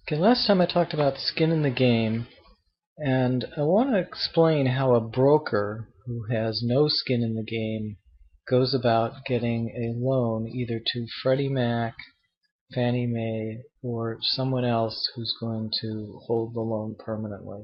Okay, last time I talked about skin in the game, and I want to explain how a broker who has no skin in the game goes about getting a loan either to Freddie Mac, Fannie Mae, or someone else who's going to hold the loan permanently.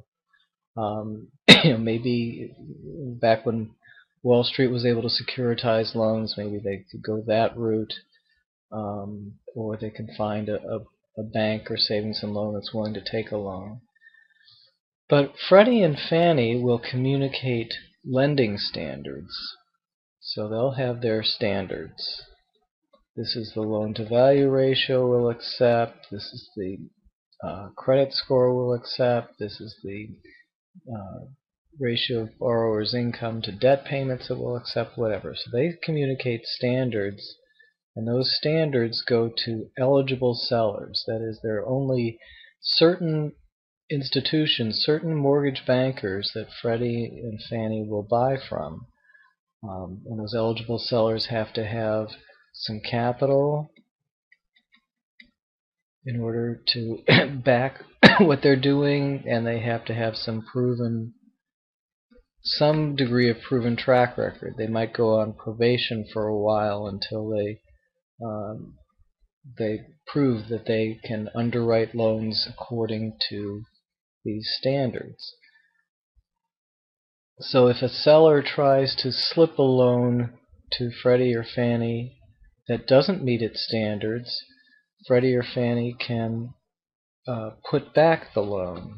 Maybe back when Wall Street was able to securitize loans, maybe they could go that route, or they can find a bank or savings and loan that's willing to take a loan. But Freddie and Fannie will communicate lending standards. So they'll have their standards. This is the loan-to-value ratio we'll accept. This is the credit score we'll accept. This is the ratio of borrower's income to debt payments that we'll accept, whatever. So they communicate standards, and those standards go to eligible sellers. That is, there are only certain institutions, certain mortgage bankers that Freddie and Fannie will buy from. And those eligible sellers have to have some capital in order to back what they're doing, and they have to have some degree of proven track record. They might go on probation for a while until they prove that they can underwrite loans according to these standards. So if a seller tries to slip a loan to Freddie or Fannie that doesn't meet its standards, Freddie or Fannie can put back the loan.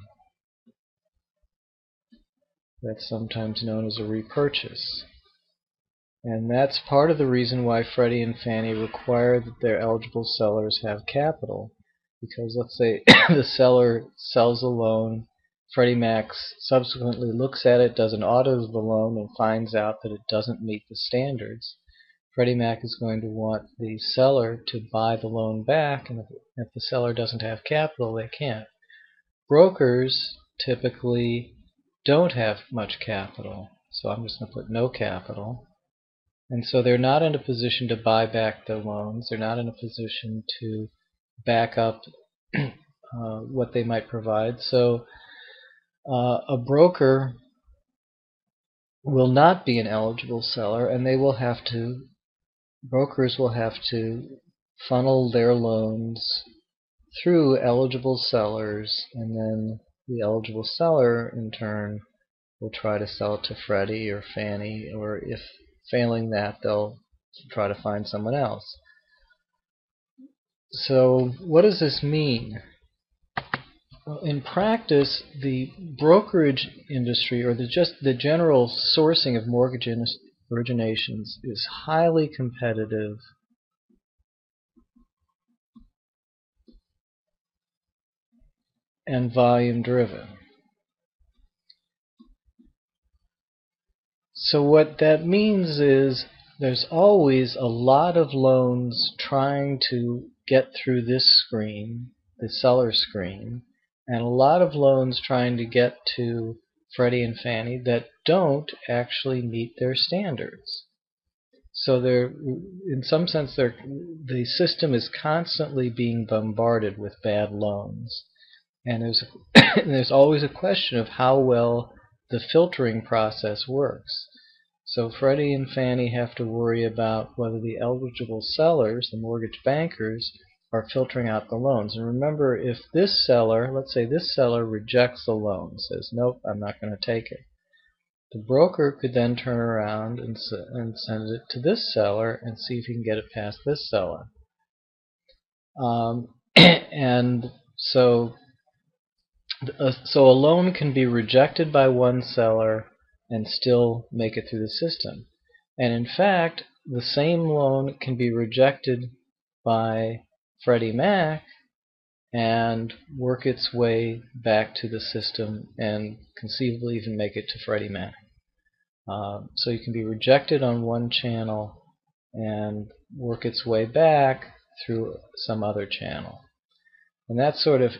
That's sometimes known as a repurchase. And that's part of the reason why Freddie and Fannie require that their eligible sellers have capital. Because let's say the seller sells a loan, Freddie Mac subsequently looks at it, does an audit of the loan, and finds out that it doesn't meet the standards. Freddie Mac is going to want the seller to buy the loan back, and if the seller doesn't have capital, they can't. Brokers typically don't have much capital, so I'm just going to put no capital. And so they're not in a position to buy back the loans. They're not in a position to back up what they might provide. So a broker will not be an eligible seller, and brokers will have to funnel their loans through eligible sellers, and then the eligible seller in turn will try to sell it to Freddie or Fannie, or if failing that, they'll try to find someone else. So what does this mean? Well, in practice, the brokerage industry, or the general sourcing of mortgage originations, is highly competitive and volume driven. So what that means is there's always a lot of loans trying to get through this screen, the seller screen, and a lot of loans trying to get to Freddie and Fannie that don't actually meet their standards. So in some sense, the system is constantly being bombarded with bad loans. And there's always a question of how well the filtering process works. So Freddie and Fannie have to worry about whether the eligible sellers, the mortgage bankers, are filtering out the loans. And remember, if this seller, let's say this seller rejects the loan, says, nope, I'm not going to take it, the broker could then turn around and send it to this seller and see if he can get it past this seller. And so a loan can be rejected by one seller and still make it through the system. And in fact, the same loan can be rejected by Freddie Mac and work its way back to the system and conceivably even make it to Freddie Mac. So you can be rejected on one channel and work its way back through some other channel. And that's sort of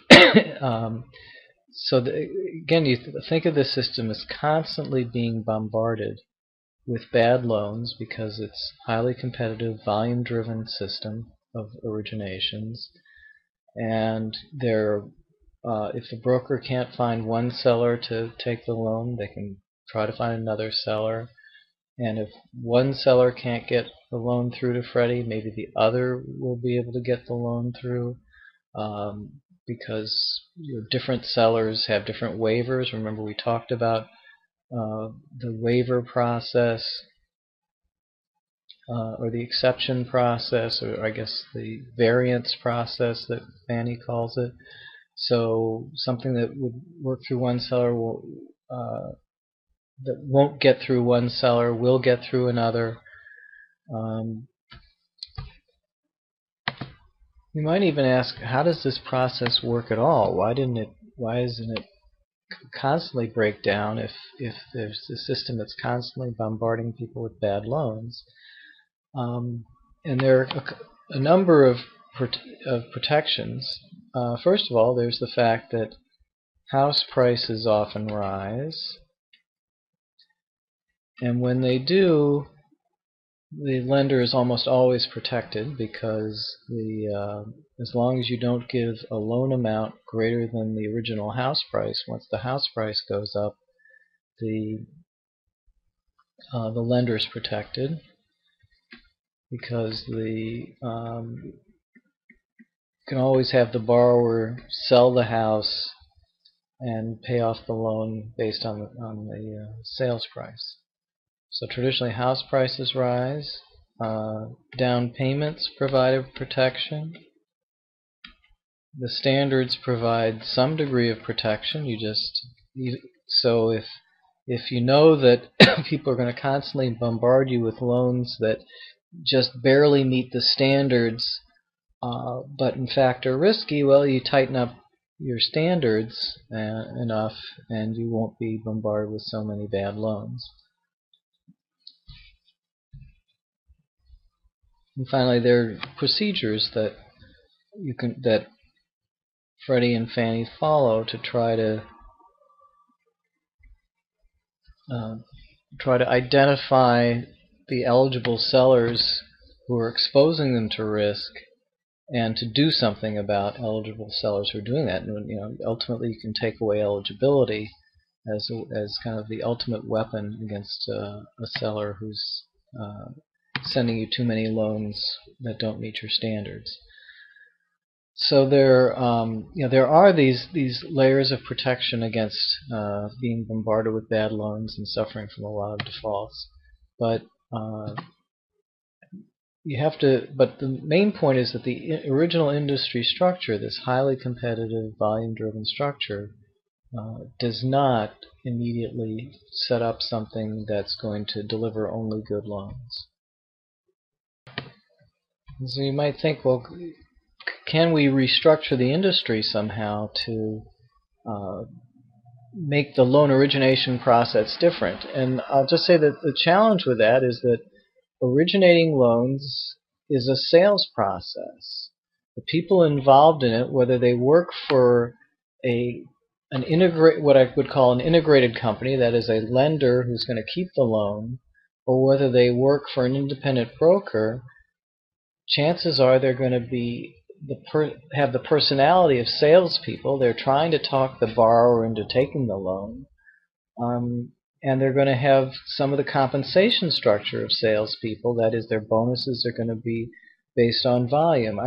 again, you think of the system as constantly being bombarded with bad loans because it's a highly competitive, volume-driven system of originations, and there are if the broker can't find one seller to take the loan, they can try to find another seller. And if one seller can't get the loan through to Freddie, maybe the other will be able to get the loan through, because different sellers have different waivers. Remember, we talked about the waiver process, or the exception process, or I guess the variance process that Fannie calls it. So something that would work through one seller that won't get through one seller will get through another. You might even ask, how does this process work at all? Why doesn't it constantly break down if there's a system that's constantly bombarding people with bad loans? And there are a number of protections. First of all, there's the fact that house prices often rise, and when they do, the lender is almost always protected, because as long as you don't give a loan amount greater than the original house price, once the house price goes up, the lender is protected, because you can always have the borrower sell the house and pay off the loan based on the sales price. So traditionally, house prices rise. Down payments provide a protection. The standards provide some degree of protection. So if you know that people are going to constantly bombard you with loans that just barely meet the standards, but in fact are risky, well, you tighten up your standards enough, and you won't be bombarded with so many bad loans. And finally, there are procedures that Freddie and Fannie follow to try to identify the eligible sellers who are exposing them to risk, and to do something about eligible sellers who are doing that. And ultimately, you can take away eligibility as kind of the ultimate weapon against a seller who's sending you too many loans that don't meet your standards. So there are these layers of protection against being bombarded with bad loans and suffering from a lot of defaults. But the main point is that the original industry structure, this highly competitive, volume-driven structure, does not immediately set up something that's going to deliver only good loans. And so you might think, well, can we restructure the industry somehow to make the loan origination process different? And I'll just say that the challenge with that is that originating loans is a sales process. The people involved in it, whether they work for what I would call an integrated company, that is a lender who's going to keep the loan, or whether they work for an independent broker, chances are they're going to have the personality of salespeople. They're trying to talk the borrower into taking the loan, and they're going to have some of the compensation structure of salespeople. That is, their bonuses are going to be based on volume.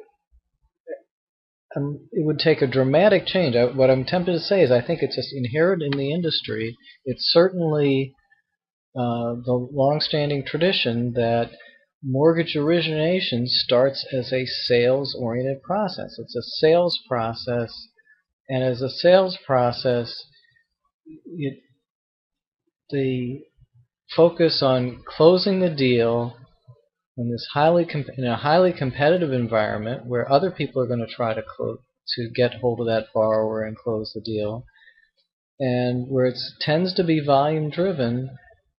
It would take a dramatic change. What I'm tempted to say is I think it's just inherent in the industry. It's certainly the long-standing tradition that mortgage origination starts as a sales-oriented process. It's a sales process, and as a sales process, the focus on closing the deal in a highly competitive environment where other people are going to try to get hold of that borrower and close the deal, and where it tends to be volume-driven.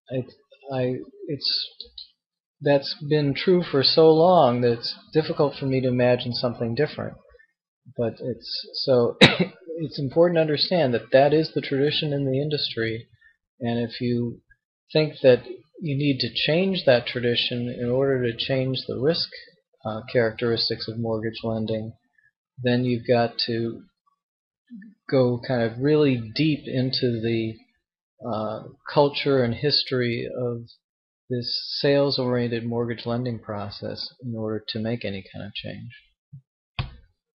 That's been true for so long that it's difficult for me to imagine something different. But it's important to understand that is the tradition in the industry, and if you think that you need to change that tradition in order to change the risk characteristics of mortgage lending, then you've got to go kind of really deep into the culture and history of this sales-oriented mortgage lending process in order to make any kind of change.